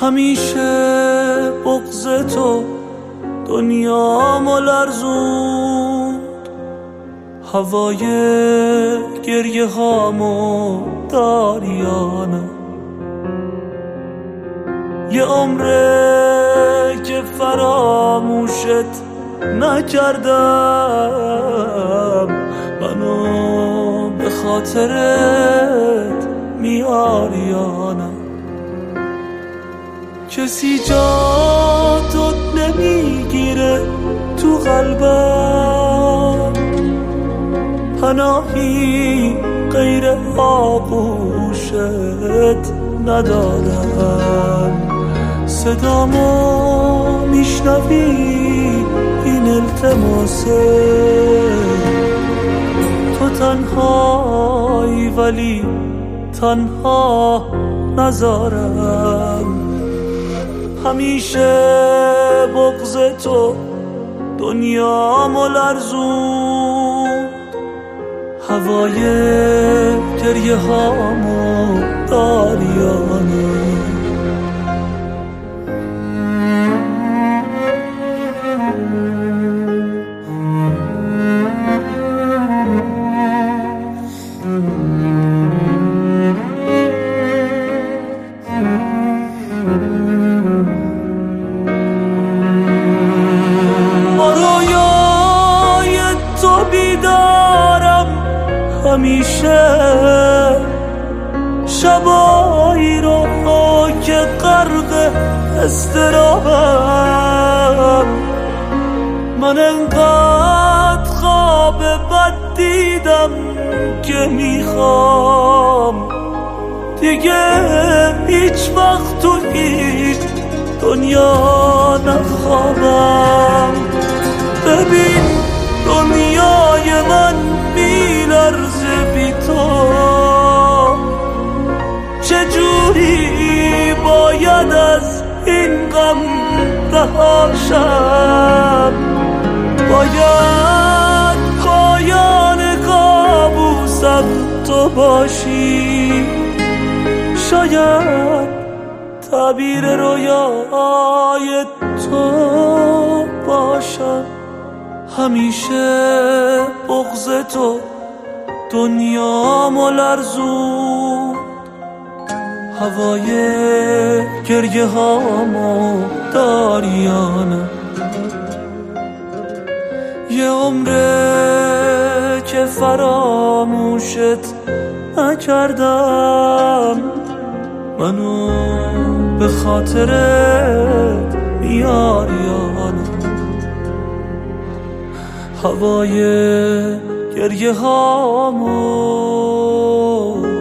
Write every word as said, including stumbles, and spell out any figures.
همیشه بغض تو دنیامو لرزوند، هوای گریه هامو داریانه. یه عمره که فراموشت نکردم، منو به خاطرت میاریانه. کسی جا تو نمیگیره تو قلبم، پناهی غیر آغوشت ندارم. صدامو میشنوی این التماسه، تو تنهایی ولی تنها نذارم. همیشه بغض تو دنیامو لرزوند، هوای گریه هامو داریانه. همیشه شبایی رو که غرق اضطرابم، من انقدر خواب بد دیدم که میخوام دیگه هیچ وقت تو هیچ دنیا نخوابم. ببین دنیای من میلرزه بی تو، چجوری باید از این غم رهاشم؟ باید پایان کابوسم تو باشی، شاید تعبیر رویای تو باشم. همیشه بغض تو دنیامو لرزوند، هوای گریه هامو داریانه. یه عمره که فراموشت نکردم، منو به خاطرت میاریانه. هوای گریه هامو